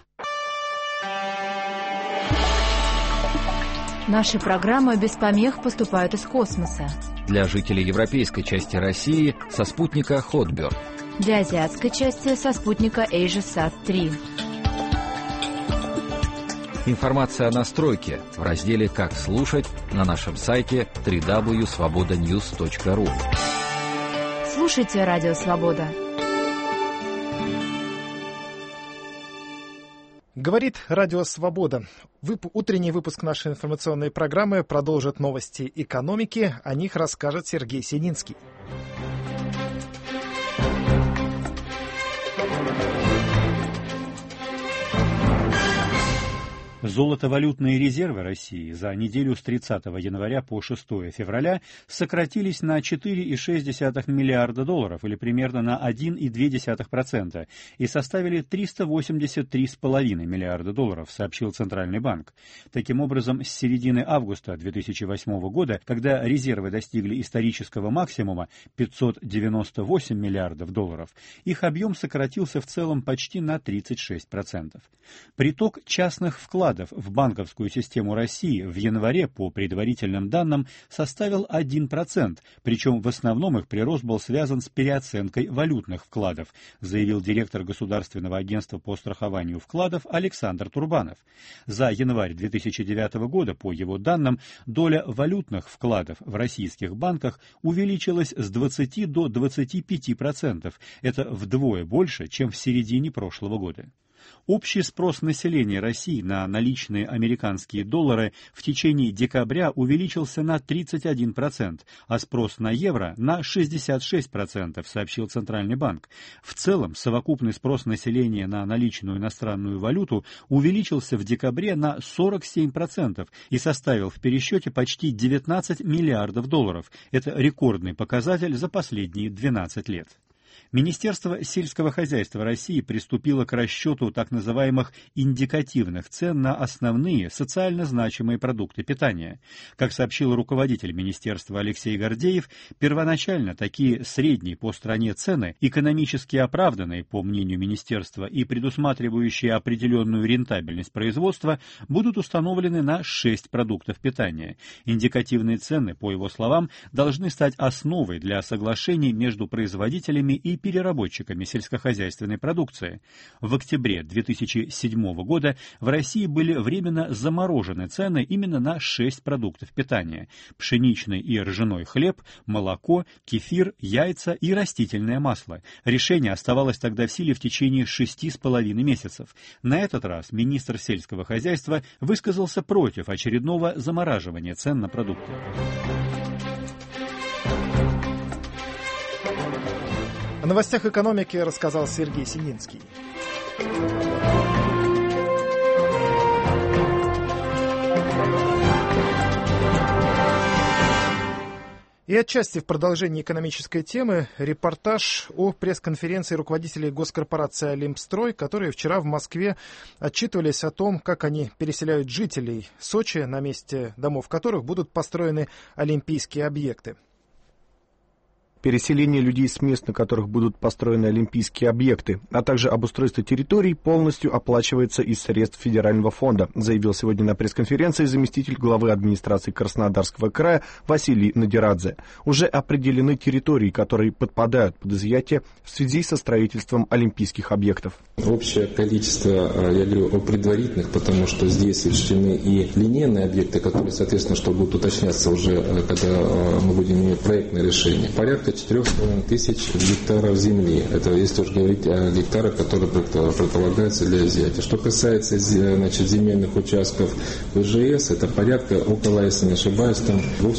Speaker 24: Наши программы без помех поступают из космоса.
Speaker 25: Для жителей европейской части России со спутника Hotbird.
Speaker 24: Для азиатской части со спутника AsiaSat-3.
Speaker 25: Информация о настройке в разделе «Как слушать» на нашем сайте www.svobodanews.ru.
Speaker 24: Слушайте Радио Свобода.
Speaker 1: Говорит Радио Свобода. Утренний выпуск нашей информационной программы продолжит новости экономики. О них расскажет Сергей Сининский.
Speaker 26: Золотовалютные резервы России за неделю с 30 января по 6 февраля сократились на 4,6 миллиарда долларов, или примерно на 1,2%, и составили 383,5 миллиарда долларов, сообщил Центральный банк. Таким образом, с середины августа 2008 года, когда резервы достигли исторического максимума 598 миллиардов долларов, их объем сократился в целом почти на 36%. Приток частных вкладов в банковскую систему России в январе, по предварительным данным, составил 1%, причем в основном их прирост был связан с переоценкой валютных вкладов, заявил директор Государственного агентства по страхованию вкладов Александр Турбанов. За январь 2009 года, по его данным, доля валютных вкладов в российских банках увеличилась с 20 до 25%. Это вдвое больше, чем в середине прошлого года. Общий спрос населения России на наличные американские доллары в течение декабря увеличился на 31%, а спрос на евро на 66%, сообщил Центральный банк. В целом, совокупный спрос населения на наличную иностранную валюту увеличился в декабре на 47% и составил в пересчете почти 19 миллиардов долларов. Это рекордный показатель за последние 12 лет. Министерство сельского хозяйства России приступило к расчету так называемых индикативных цен на основные социально значимые продукты питания. Как сообщил руководитель министерства Алексей Гордеев, первоначально такие средние по стране цены, экономически оправданные, по мнению министерства, и предусматривающие определенную рентабельность производства, будут установлены на 6 продуктов питания. Индикативные цены, по его словам, должны стать основой для соглашений между производителями и переработчиками сельскохозяйственной продукции. В октябре 2007 года в России были временно заморожены цены именно на 6 продуктов питания: пшеничный и ржаной хлеб, молоко, кефир, яйца и растительное масло. Решение оставалось тогда в силе в течение 6,5 месяцев. На этот раз министр сельского хозяйства высказался против очередного замораживания цен на продукты.
Speaker 1: О новостях экономики рассказал Сергей Сининский. И отчасти в продолжении экономической темы репортаж о пресс-конференции руководителей госкорпорации «Олимпстрой», которые вчера в Москве отчитывались о том, как они переселяют жителей Сочи, на месте домов которых будут построены олимпийские объекты.
Speaker 3: Переселение людей с мест, на которых будут построены олимпийские объекты, а также обустройство территорий полностью оплачивается из средств федерального фонда, заявил сегодня на пресс-конференции заместитель главы администрации Краснодарского края Василий Надирадзе. Уже определены территории, которые подпадают под изъятие в связи со строительством олимпийских объектов.
Speaker 4: Общее количество, я говорю о предварительных, потому что здесь учтены и линейные объекты, которые, соответственно, что будут уточняться уже, когда мы будем иметь проектное решение. Порядка 4,5 тысяч гектаров земли. Это если уж говорить о гектарах, которые предполагаются для изъятия. Что касается земельных участков в ИЖС, это порядка около, если не ошибаюсь, там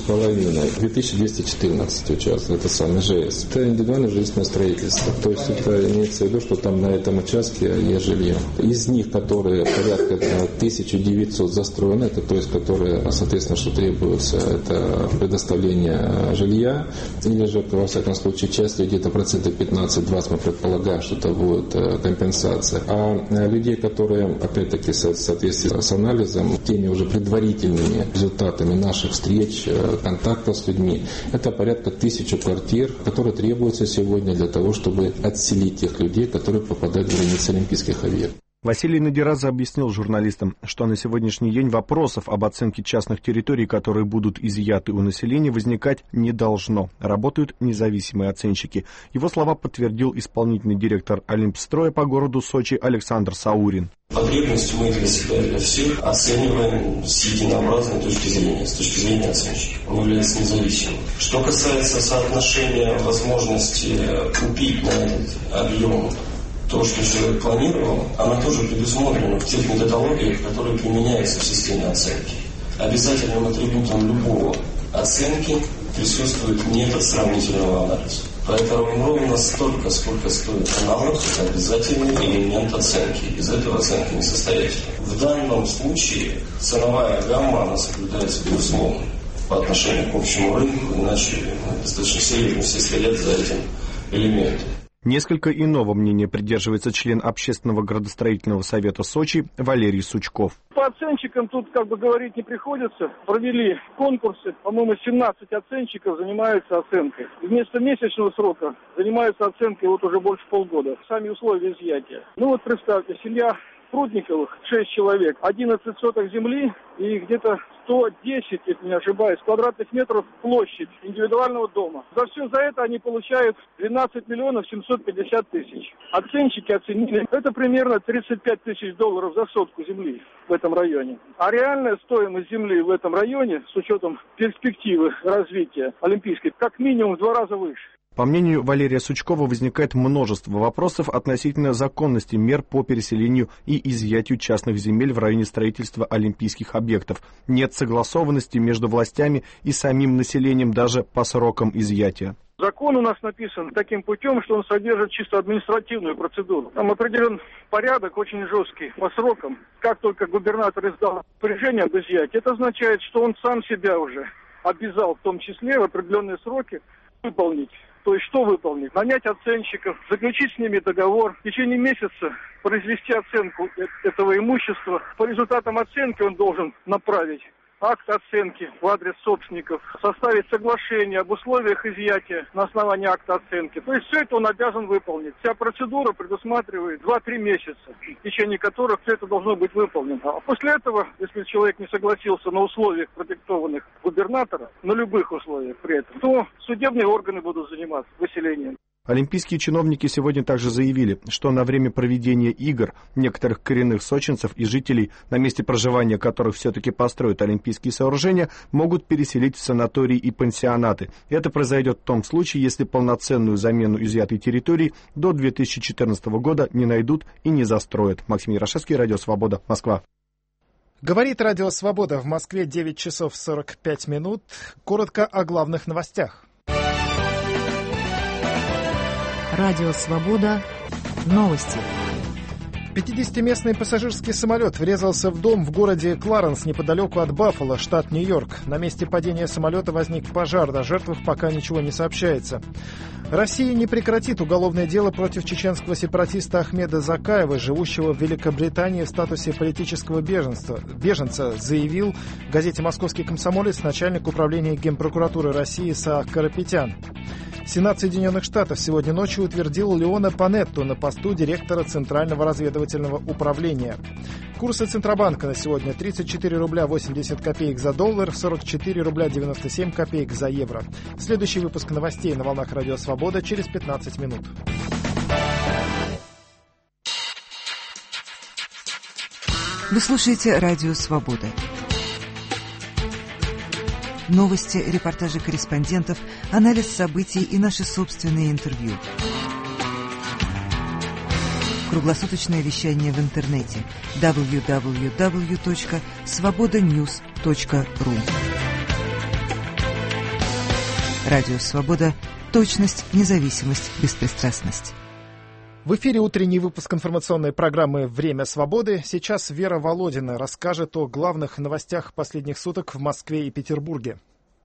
Speaker 4: 2,5. 2214 участков, это сам ИЖС. Это индивидуальное жилищное строительство. То есть это имеется в виду, что там на этом участке есть жилье. Из них, которые порядка 1900 застроены, это то есть, которые, соответственно, что требуется, это предоставление жилья, или же, во всяком случае, часть людей, где-то процентов 15-20, мы предполагаем, что это будет компенсация. А людей, которые, опять-таки, в соответствии с анализом, теми уже предварительными результатами наших встреч, контактов с людьми, это порядка 1000 квартир, которые требуются сегодня для того, чтобы отселить тех людей, которые попадают в границы олимпийских объектов.
Speaker 3: Василий Надирадзе объяснил журналистам, что на сегодняшний день вопросов об оценке частных территорий, которые будут изъяты у населения, возникать не должно. Работают независимые оценщики. Его слова подтвердил исполнительный директор Олимпстроя по городу Сочи Александр Саурин.
Speaker 5: Потребности мы для себя, для всех оцениваем с единообразной точки зрения, с точки зрения оценщика. Он является независимым. Что касается соотношения возможности купить на этот объем то, что человек планировал, она тоже предусмотрена в тех методологиях, которые применяются в системе оценки. Обязательным атрибутом любого оценки присутствует метод сравнительного анализа. Поэтому ровно столько, сколько стоит аналог, это обязательный элемент оценки. Без этого оценка несостоятельна. В данном случае ценовая гамма, она соблюдается безусловно по отношению к общему рынку, иначе достаточно серьезно все следят за этим элементом.
Speaker 3: Несколько иного мнения придерживается член Общественного градостроительного совета Сочи Валерий Сучков.
Speaker 6: По оценщикам тут говорить не приходится. Провели конкурсы, по-моему, 17 оценщиков занимаются оценкой. Вместо месячного срока занимаются оценкой уже больше полгода. Сами условия изъятия. Представьте, семья Прудниковых, 6 человек, 11 соток земли и где-то 110, если не ошибаюсь, квадратных метров площадь индивидуального дома. За все за это они получают 12 миллионов 750 тысяч. Оценщики оценили, это примерно $35 тысяч за сотку земли в этом районе. А реальная стоимость земли в этом районе, с учетом перспективы развития олимпийской, как минимум в 2 раза выше.
Speaker 3: По мнению Валерия Сучкова, возникает множество вопросов относительно законности мер по переселению и изъятию частных земель в районе строительства олимпийских объектов. Нет согласованности между властями и самим населением даже по срокам изъятия.
Speaker 6: Закон у нас написан таким путем, что он содержит чисто административную процедуру. Там определен порядок очень жесткий по срокам. Как только губернатор издал распоряжение об изъятии, это означает, что он сам себя уже обязал, в том числе в определенные сроки, выполнить. То есть что выполнить? Нанять оценщиков, заключить с ними договор, в течение месяца произвести оценку этого имущества. По результатам оценки он должен направить акт оценки в адрес собственников, составить соглашение об условиях изъятия на основании акта оценки. То есть все это он обязан выполнить. Вся процедура предусматривает 2-3 месяца, в течение которых все это должно быть выполнено. А после этого, если человек не согласился на условиях, продиктованных губернатором, на любых условиях при этом, то судебные органы будут заниматься выселением.
Speaker 3: Олимпийские чиновники сегодня также заявили, что на время проведения игр некоторых коренных сочинцев и жителей, на месте проживания которых все-таки построят олимпийские сооружения, могут переселить в санатории и пансионаты. Это произойдет в том случае, если полноценную замену изъятой территории до 2014 года не найдут и не застроят. Максим Ярошевский, Радио Свобода, Москва.
Speaker 1: Говорит Радио Свобода. В Москве 9 часов 45 минут. Коротко о главных новостях.
Speaker 24: Радио «Свобода». Новости.
Speaker 1: 50-местный пассажирский самолет врезался в дом в городе Кларенс неподалеку от Баффало, штат Нью-Йорк. На месте падения самолета возник пожар, о жертвах пока ничего не сообщается. Россия не прекратит уголовное дело против чеченского сепаратиста Ахмеда Закаева, живущего в Великобритании в статусе политического беженца, заявил в газете «Московский комсомолец» начальник управления Генпрокуратуры России Саак Карапетян. Сенат Соединенных Штатов сегодня ночью утвердил Леона Панетту на посту директора Центрального разведывательного управления. Курсы Центробанка на сегодня: 34 рубля 80 копеек за доллар, 44 рубля 97 копеек за евро. Следующий выпуск новостей на волнах Радио Свобода через 15 минут.
Speaker 23: Вы слушаете Радио Свобода. Новости, репортажи корреспондентов, анализ событий и наши собственные интервью. Круглосуточное вещание в интернете www.svobodanews.ru. Радио Свобода. Точность, независимость, беспристрастность.
Speaker 1: В эфире утренний выпуск информационной программы «Время свободы». Сейчас Вера Володина расскажет о главных новостях последних суток в Москве и Петербурге.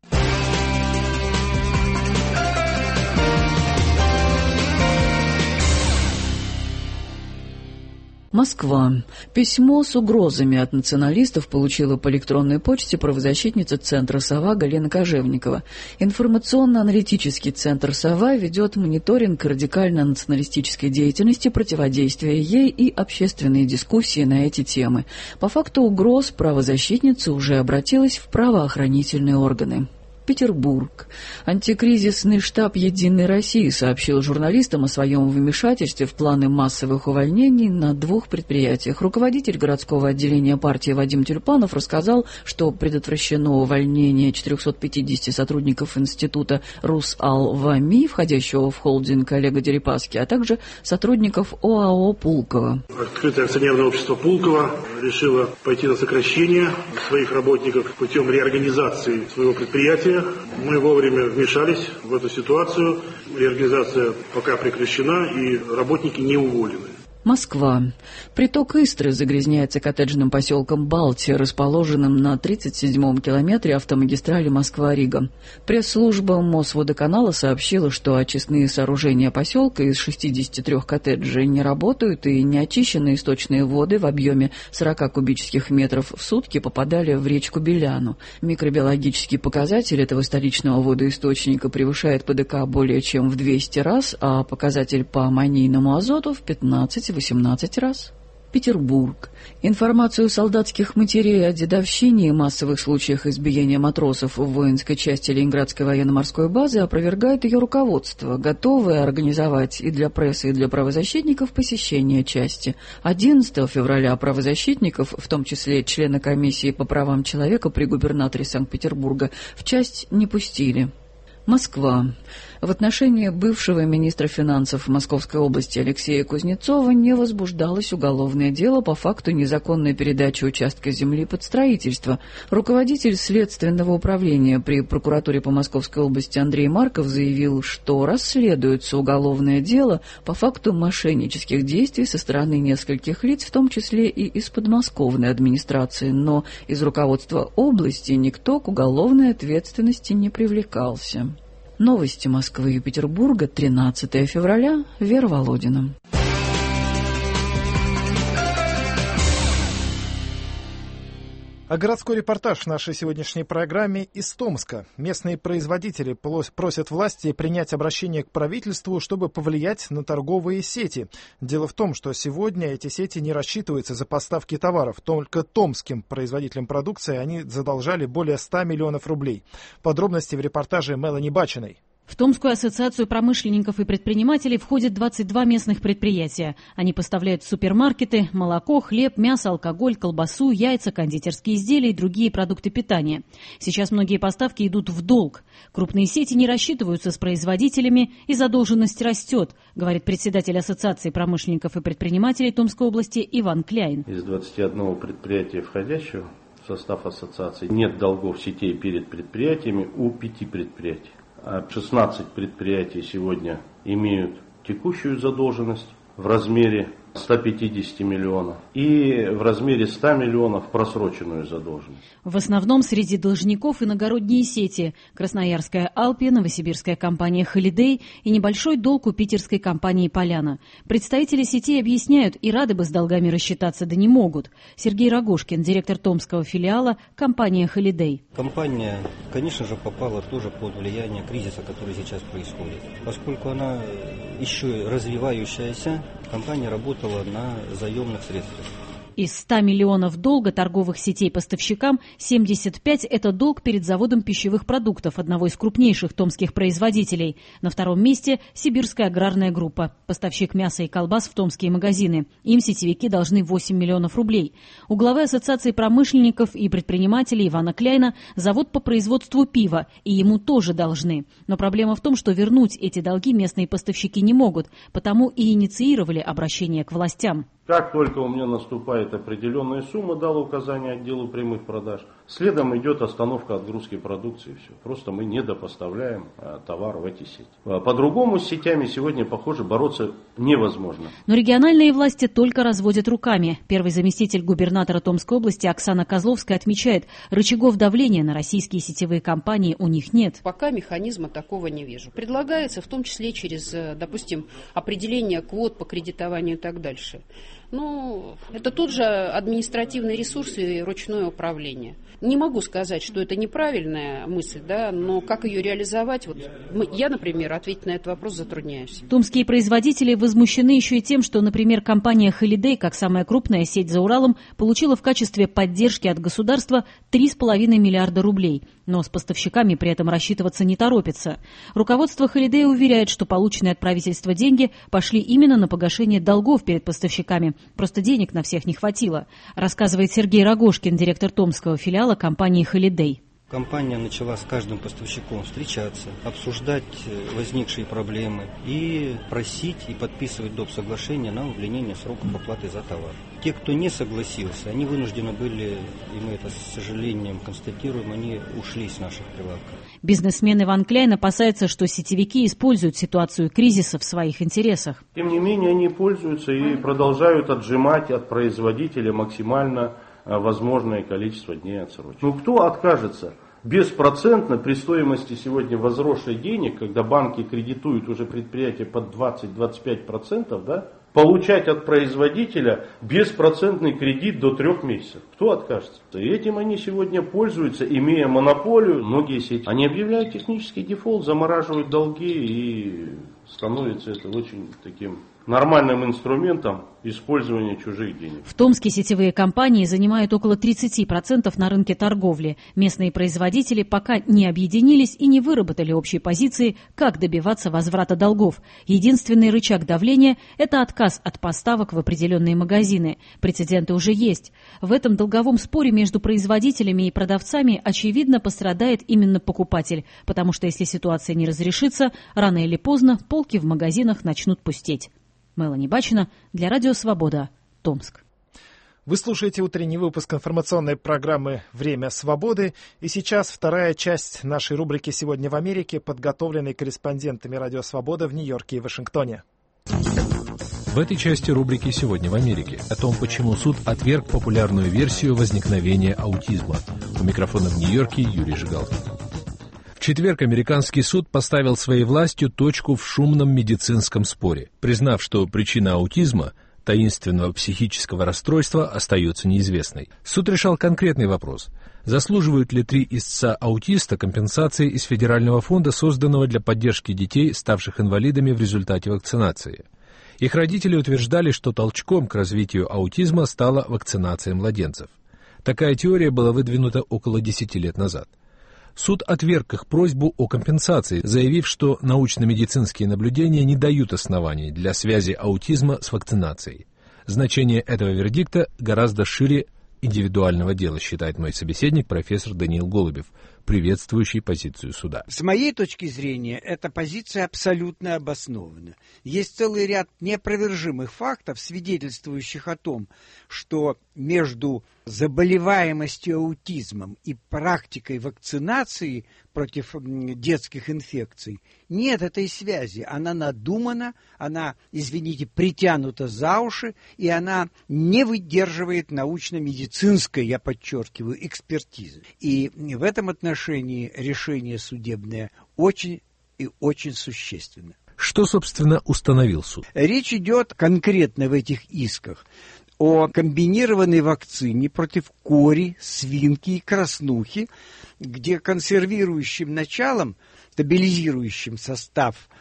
Speaker 2: Москва. Письмо с угрозами от националистов получила по электронной почте правозащитница Центра «Сова» Галина Кожевникова. Информационно-аналитический Центр «Сова» ведет мониторинг радикально-националистической деятельности, противодействия ей и общественные дискуссии на эти темы. По факту угроз правозащитница уже обратилась в правоохранительные органы. Петербург. Антикризисный штаб «Единой России» сообщил журналистам о своем вмешательстве в планы массовых увольнений на 2 предприятиях. Руководитель городского отделения партии Вадим Тюльпанов рассказал, что предотвращено увольнение 450 сотрудников института «Русал-ВАМИ», входящего в холдинг Олега Дерипаски, а также сотрудников ОАО «Пулково».
Speaker 7: Открытое акционерное общество «Пулково» решило пойти на сокращение своих работников путем реорганизации своего предприятия. Мы вовремя вмешались в эту ситуацию. Реорганизация пока прекращена, и работники не уволены.
Speaker 2: Москва. Приток Истры загрязняется коттеджным поселком Балтия, расположенным на 37-м километре автомагистрали Москва-Рига. Пресс-служба Мосводоканала сообщила, что очистные сооружения поселка из 63 коттеджей не работают, и неочищенные источные воды в объеме 40 кубических метров в сутки попадали в речку Беляну. Микробиологический показатель этого столичного водоисточника превышает ПДК более чем в 200 раз, а показатель по аммонийному азоту в 15-18 раз. Петербург. Информацию солдатских матерей о дедовщине и массовых случаях избиения матросов в воинской части Ленинградской военно-морской базы опровергает ее руководство, готовое организовать и для прессы, и для правозащитников посещение части. 11 февраля правозащитников, в том числе члена комиссии по правам человека при губернаторе Санкт-Петербурга, в часть не пустили. Москва. В отношении бывшего министра финансов Московской области Алексея Кузнецова не возбуждалось уголовное дело по факту незаконной передачи участка земли под строительство. Руководитель следственного управления при прокуратуре по Московской области Андрей Марков заявил, что расследуется уголовное дело по факту мошеннических действий со стороны нескольких лиц, в том числе и из подмосковной администрации, но из руководства области никто к уголовной ответственности не привлекался. Новости Москвы и Петербурга, 13 февраля, Вера Володина.
Speaker 1: А городской репортаж в нашей сегодняшней программе из Томска. Местные производители просят власти принять обращение к правительству, чтобы повлиять на торговые сети. Дело в том, что сегодня эти сети не рассчитываются за поставки товаров. Только томским производителям продукции они задолжали более 100 миллионов рублей. Подробности в репортаже Мелани Бачиной.
Speaker 8: В Томскую ассоциацию промышленников и предпринимателей входят 22 местных предприятия. Они поставляют в супермаркеты молоко, хлеб, мясо, алкоголь, колбасу, яйца, кондитерские изделия и другие продукты питания. Сейчас многие поставки идут в долг. Крупные сети не рассчитываются с производителями, и задолженность растет, говорит председатель Ассоциации промышленников и предпринимателей Томской области Иван Кляйн.
Speaker 9: Из 21 предприятия, входящего в состав ассоциации, нет долгов сетей перед предприятиями у 5 предприятий. 16 предприятий сегодня имеют текущую задолженность в размере 150 миллионов и в размере 100 миллионов просроченную задолженность.
Speaker 8: В основном среди должников иногородние сети: Красноярская Алпия, новосибирская компания Холидей и небольшой долг у питерской компании Поляна. Представители сетей объясняют, и рады бы с долгами рассчитаться, да не могут. Сергей Рогожкин, директор томского филиала компании Холидей.
Speaker 10: Компания конечно же, попала тоже под влияние кризиса, который сейчас происходит. Поскольку она еще развивающаяся, компания работала на заемных средствах.
Speaker 8: Из 100 миллионов долга торговых сетей поставщикам 75 – это долг перед заводом пищевых продуктов, одного из крупнейших томских производителей. На втором месте – Сибирская аграрная группа, поставщик мяса и колбас в томские магазины. Им сетевики должны 8 миллионов рублей. У главы Ассоциации промышленников и предпринимателей Ивана Кляйна завод по производству пива, и ему тоже должны. Но проблема в том, что вернуть эти долги местные поставщики не могут, потому и инициировали обращение к властям.
Speaker 9: Как только у меня наступает определенная сумма, дал указание отделу прямых продаж, следом идет остановка отгрузки продукции. Все. Просто мы недопоставляем товар в эти сети. По-другому с сетями сегодня, похоже, бороться невозможно.
Speaker 8: Но региональные власти только разводят руками. Первый заместитель губернатора Томской области Оксана Козловская отмечает, рычагов давления на российские сетевые компании у них нет.
Speaker 11: Пока механизма такого не вижу. Предлагается в том числе через, допустим, определение квот по кредитованию и так дальше. Ну, это тот же административный ресурс и ручное управление. Не могу сказать, что это неправильная мысль, да, но как ее реализовать, я, например, ответить на этот вопрос затрудняюсь.
Speaker 8: Томские производители возмущены еще и тем, что, например, компания Holiday, как самая крупная сеть за Уралом, получила в качестве поддержки от государства 3,5 миллиарда рублей. Но с поставщиками при этом рассчитываться не торопится. Руководство Holiday уверяет, что полученные от правительства деньги пошли именно на погашение долгов перед поставщиками. Просто денег на всех не хватило, рассказывает Сергей Рогожкин, директор томского филиала компании Holiday.
Speaker 10: Компания начала с каждым поставщиком встречаться, обсуждать возникшие проблемы и просить и подписывать доп. Соглашения на удлинение сроков оплаты за товар. Те, кто не согласился, они вынуждены были, и мы это с сожалением констатируем, они ушли с наших прилавков.
Speaker 8: Бизнесмен Иван Кляйн опасается, что сетевики используют ситуацию кризиса в своих интересах.
Speaker 9: Тем не менее, они пользуются и продолжают отжимать от производителя максимально возможное количество дней отсрочки. Ну кто откажется беспроцентно при стоимости сегодня возросшей денег, когда банки кредитуют уже предприятия под 20-25%, да, получать от производителя беспроцентный кредит до 3 месяцев? Кто откажется? И этим они сегодня пользуются, имея монополию. Многие сети, они объявляют технический дефолт, замораживают долги, и становится это очень таким нормальным инструментом использования чужих денег.
Speaker 8: В Томске сетевые компании занимают около 30% на рынке торговли. Местные производители пока не объединились и не выработали общей позиции, как добиваться возврата долгов. Единственный рычаг давления – это отказ от поставок в определенные магазины. Прецеденты уже есть. В этом долговом споре между производителями и продавцами, очевидно, пострадает именно покупатель, потому что если ситуация не разрешится, рано или поздно полки в магазинах начнут пустеть. Мелани Бачина для Радио Свобода, Томск.
Speaker 1: Вы слушаете утренний выпуск информационной программы «Время свободы». И сейчас вторая часть нашей рубрики «Сегодня в Америке», подготовленной корреспондентами Радио Свобода в Нью-Йорке и Вашингтоне.
Speaker 12: В этой части рубрики «Сегодня в Америке» о том, почему суд отверг популярную версию возникновения аутизма. У микрофона в Нью-Йорке Юрий Жигалкин. В четверг американский суд поставил своей властью точку в шумном медицинском споре, признав, что причина аутизма, таинственного психического расстройства, остается неизвестной. Суд решал конкретный вопрос: заслуживают ли 3 истца аутиста компенсации из федерального фонда, созданного для поддержки детей, ставших инвалидами в результате вакцинации. Их родители утверждали, что толчком к развитию аутизма стала вакцинация младенцев. Такая теория была выдвинута около 10 лет назад. Суд отверг их просьбу о компенсации, заявив, что научно-медицинские наблюдения не дают оснований для связи аутизма с вакцинацией. Значение этого вердикта гораздо шире индивидуального дела, считает мой собеседник, профессор Даниил Голубев, приветствующий позицию суда.
Speaker 13: С моей точки зрения, эта позиция абсолютно обоснована. Есть целый ряд неопровержимых фактов, свидетельствующих о том, что между заболеваемостью аутизмом и практикой вакцинации против детских инфекций нет этой связи. Она надумана, она, извините, притянута за уши, и она не выдерживает научно-медицинской, я подчеркиваю, экспертизы. И в этом отношении решение судебное очень и очень существенно.
Speaker 12: Что, собственно, установил суд?
Speaker 13: Речь идет конкретно в этих исках о комбинированной вакцине против кори, свинки и краснухи, где консервирующим началом, стабилизирующим состав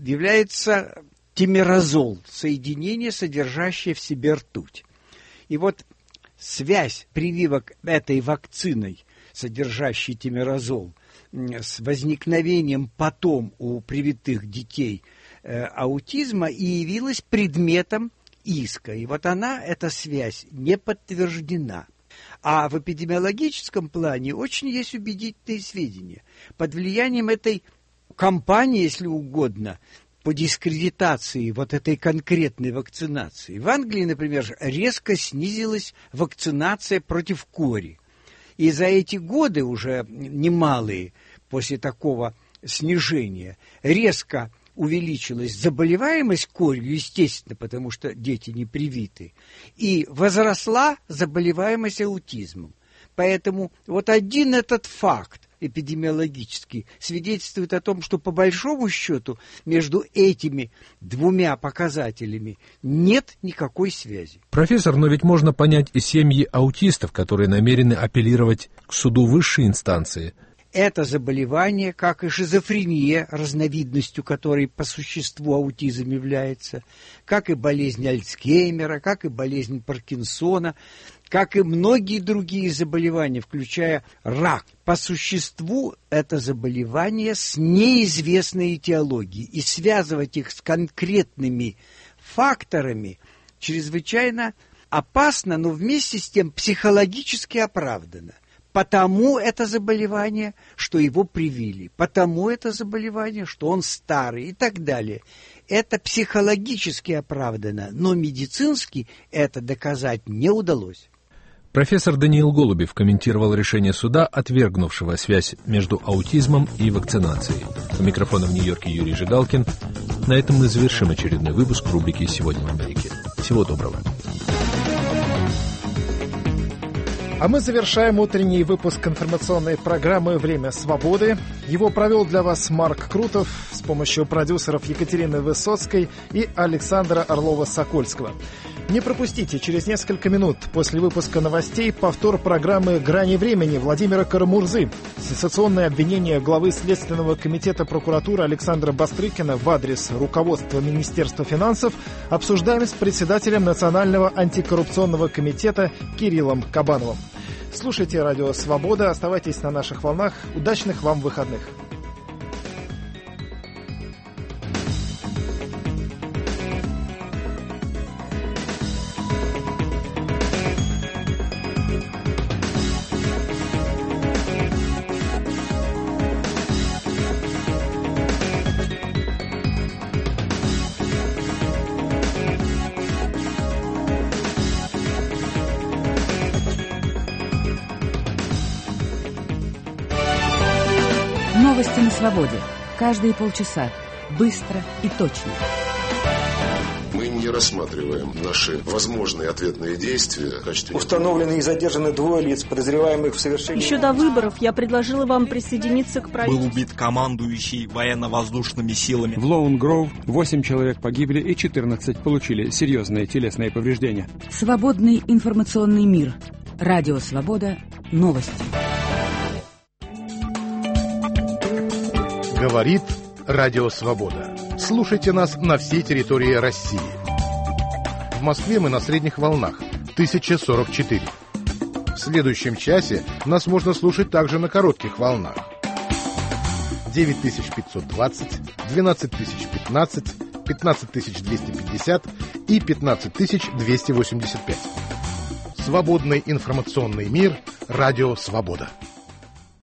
Speaker 13: является тимерозол, соединение, содержащее в себе ртуть. И вот связь прививок этой вакциной, содержащей тимерозол, с возникновением потом у привитых детей аутизма и явилась предметом иска. И вот эта связь не подтверждена. А в эпидемиологическом плане очень есть убедительные сведения. Под влиянием этой кампании, если угодно, по дискредитации вот этой конкретной вакцинации. В Англии, например, резко снизилась вакцинация против кори. И за эти годы, уже немалые, после такого снижения, резко увеличилась заболеваемость корью, естественно, потому что дети не привиты, и возросла заболеваемость аутизмом. Поэтому вот один этот факт эпидемиологический свидетельствует о том, что по большому счету между этими двумя показателями нет никакой связи.
Speaker 12: Профессор, но ведь можно понять и семьи аутистов, которые намерены апеллировать к суду высшей инстанции.
Speaker 13: Это заболевание, как и шизофрения, разновидностью которой по существу аутизм является, как и болезнь Альцгеймера, как и болезнь Паркинсона, как и многие другие заболевания, включая рак. По существу это заболевание с неизвестной этиологией, и связывать их с конкретными факторами чрезвычайно опасно, но вместе с тем психологически оправдано. Потому это заболевание, что его привили, потому это заболевание, что он старый и так далее. Это психологически оправдано, но медицински это доказать не удалось.
Speaker 12: Профессор Даниил Голубев комментировал решение суда, отвергнувшего связь между аутизмом и вакцинацией. У микрофона в Нью-Йорке Юрий Жигалкин. На этом мы завершим очередной выпуск рубрики «Сегодня в Америке». Всего доброго.
Speaker 1: А мы завершаем утренний выпуск информационной программы «Время свободы». Его провел для вас Марк Крутов с помощью продюсеров Екатерины Высоцкой и Александра Орлова-Сокольского. Не пропустите через несколько минут после выпуска новостей повтор программы «Грани времени» Владимира Карамурзы. Сенсационное обвинение главы Следственного комитета прокуратуры Александра Бастрыкина в адрес руководства Министерства финансов обсуждаем с председателем Национального антикоррупционного комитета Кириллом Кабановым. Слушайте «Радио Свобода», оставайтесь на наших волнах. Удачных вам выходных!
Speaker 14: Новости на свободе. Каждые полчаса. Быстро и точно.
Speaker 15: Мы не рассматриваем наши возможные ответные действия в качестве...
Speaker 16: Установлены и задержаны 2 лиц, подозреваемых в совершении...
Speaker 17: Еще до выборов я предложила вам присоединиться к правительству.
Speaker 18: Был убит командующий военно-воздушными силами.
Speaker 19: В Лоун-Гроув 8 человек погибли и 14 получили серьезные телесные повреждения.
Speaker 14: Свободный информационный мир. Радио Свобода. Новости.
Speaker 27: Говорит Радио Свобода. Слушайте нас на всей территории России. В Москве мы на средних волнах 1044. В следующем часе нас можно слушать также на коротких волнах 9520, 12015, 15250 и 15285. Свободный информационный мир. Радио Свобода.